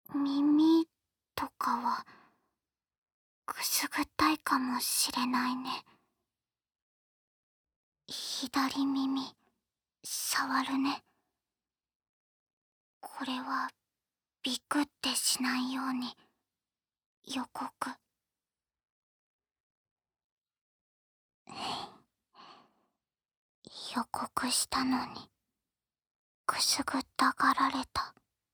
耳とかはくすぐったいかもしれないね。左耳触るね。これはビクってしないように予告。予告したのにくすぐったがられた。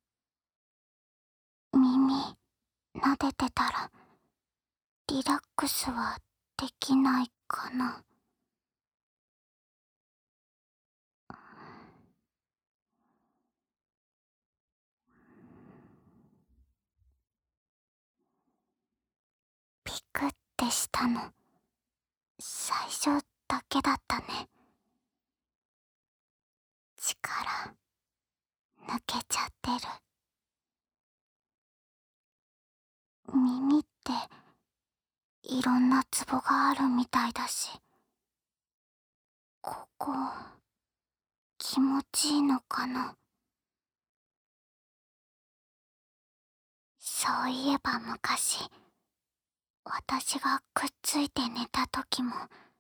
耳撫でてたらリラックスはできないかな。ビクってしたの最初だけだったね。力抜けちゃってる。耳っていろんなツボがあるみたいだし、ここ気持ちいいのかな。そういえば昔、私がくっついて寝た時も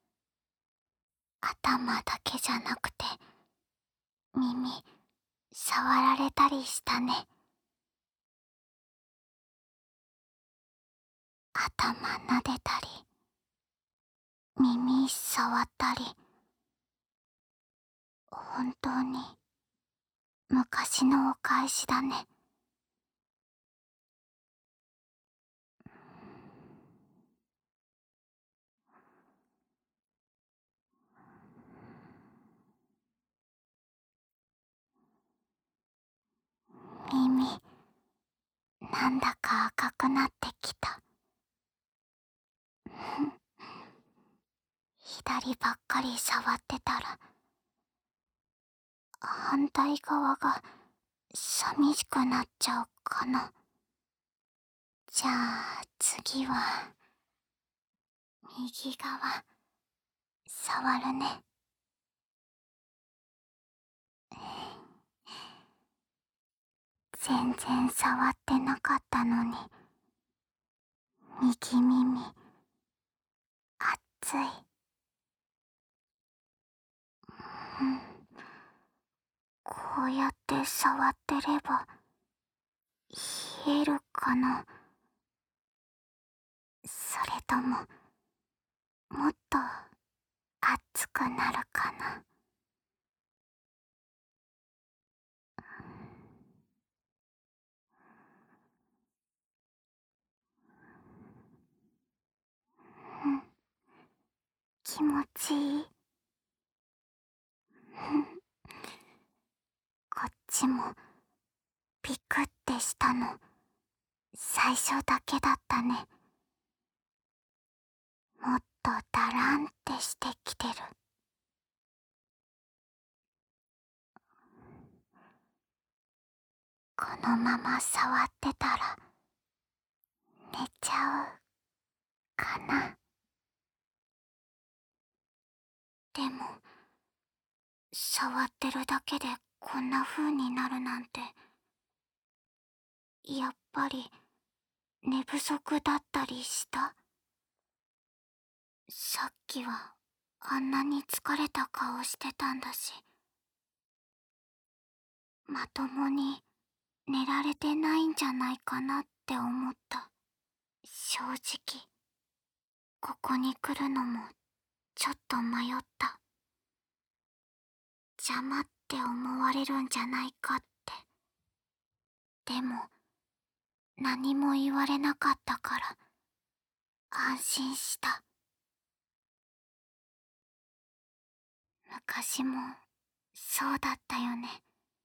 頭だけじゃなくて耳触られたりしたね。頭撫でたり耳触ったり、本当に昔のお返しだね。耳なんだか赤くなってきた。左ばっかり触ってたら反対側が寂しくなっちゃうかな。じゃあ次は右側触るね。全然触ってなかったのに右耳熱い。こうやって触ってれば冷えるかな。それとももっと熱くなるかな。気持ちいい。こっちもピクってしたの最初だけだったね。もっとダランってしてきてる。このまま触ってたら寝ちゃうかな。でも触ってるだけでこんな風になるなんて、やっぱり寝不足だったりした？さっきはあんなに疲れた顔してたんだし、まともに寝られてないんじゃないかなって思った。正直ここに来るのもちょっと迷った。邪魔って思われるんじゃないかって。でも何も言われなかったから安心した。昔もそうだったよね。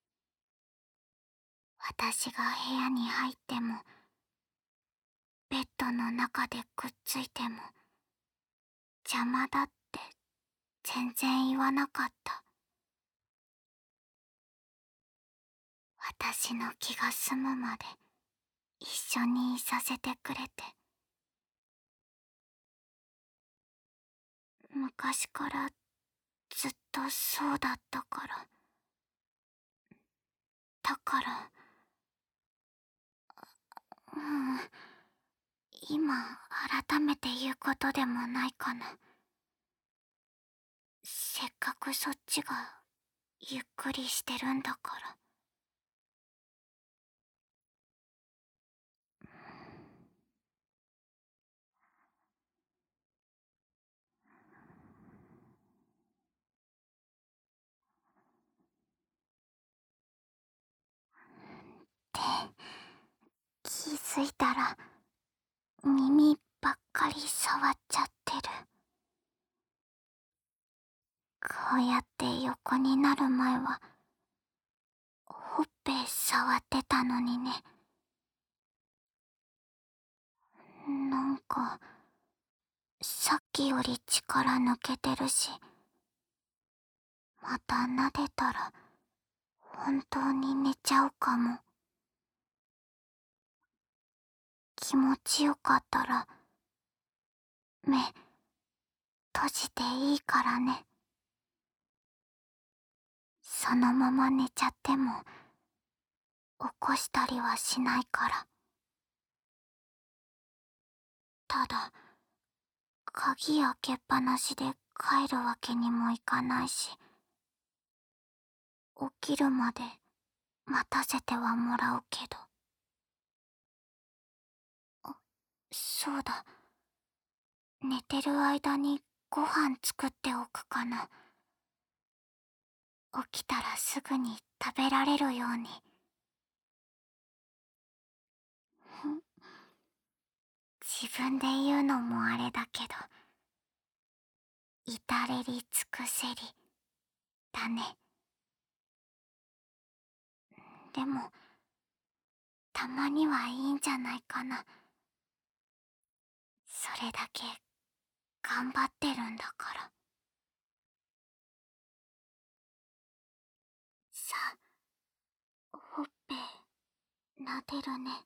私が部屋に入ってもベッドの中でくっついても邪魔だって全然言わなかった。私の気が済むまで一緒にいさせてくれて。昔からずっとそうだったから。だから今改めて言うことでもないかな。せっかくそっちがゆっくりしてるんだから。って気づいたら耳ばっかり触っちゃってる。こうやって横になる前はほっぺ触ってたのにね。なんかさっきより力抜けてるし、また撫でたら本当に寝ちゃうかも。気持ちよかったら目閉じていいからね。そのまま寝ちゃっても起こしたりはしないから。ただ鍵開けっぱなしで帰るわけにもいかないし、起きるまで待たせてはもらうけど。そうだ、寝てる間にご飯作っておくかな。起きたらすぐに食べられるように。自分で言うのもあれだけど、至れり尽くせりだね。でもたまにはいいんじゃないかな。それだけ頑張ってるんだから。さあ、ほっぺ撫でるね。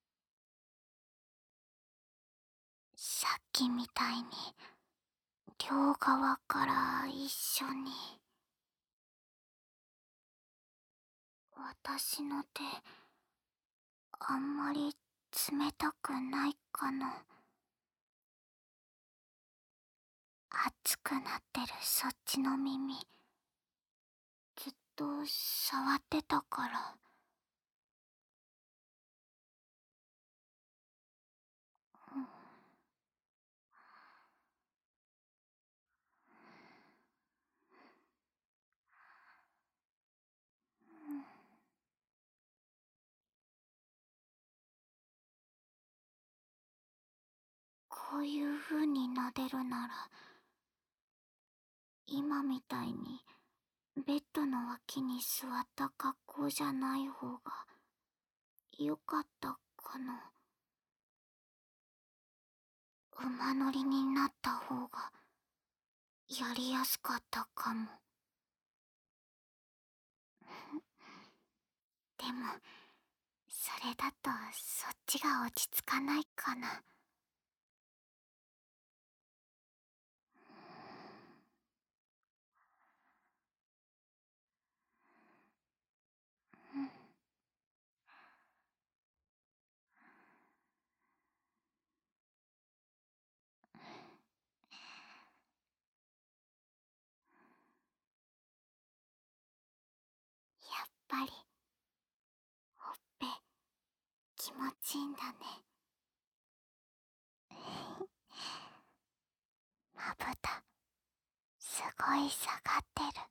さっきみたいに両側から一緒に。私の手あんまり冷たくないかな。熱くなってるそっちの耳ずっと触ってたから。こういう風に撫でるなら今みたいにベッドの脇に座った格好じゃない方がよかったかな。馬乗りになった方がやりやすかったかも。でもそれだとそっちが落ち着かないかな。やっぱりほっぺ気持ちいいんだね。まぶたすごい下がってる。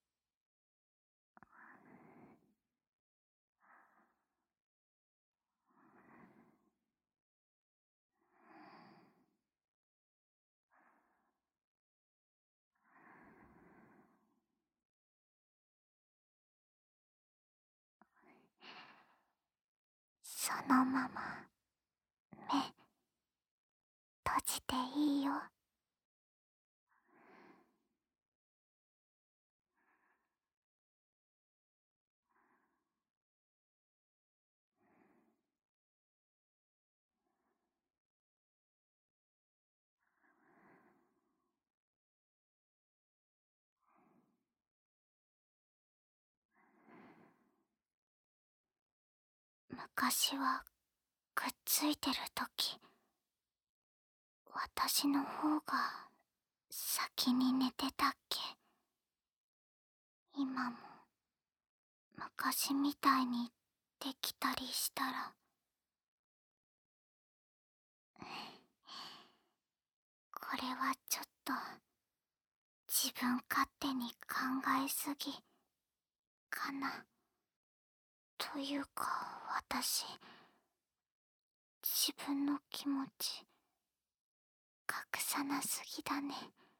そのまま目閉じていいよ。昔はくっついてる時私の方が先に寝てたっけ。今も昔みたいにできたりしたら。これはちょっと自分勝手に考えすぎかな。というか私、自分の気持ち隠さなすぎだね。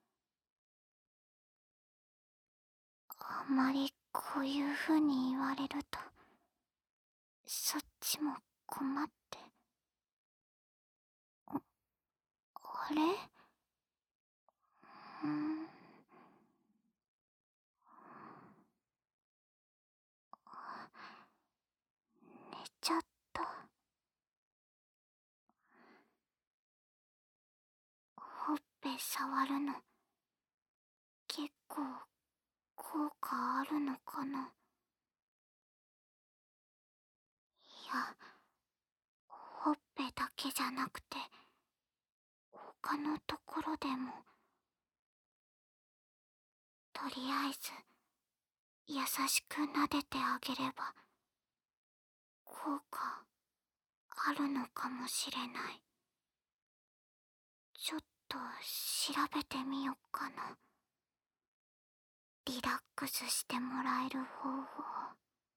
あまりこういう風に言われるとそっちも困って。あれ、寝ちゃった。ほっぺ触るの結構効果あるのかな。いや、ほっぺだけじゃなくて他のところでも。とりあえず優しく撫でてあげれば効果あるのかもしれない。ちょっと調べてみよっかな。リラックスしてもらえる方法。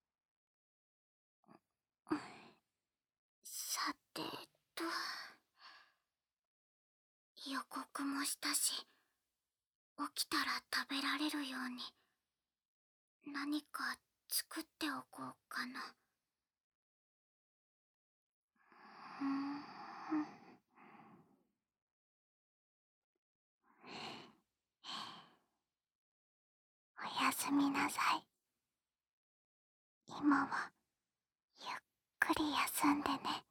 さてと、予告もしたし、起きたら食べられるように何か作っておこうかな。おやすみなさい。今はゆっくり休んでね。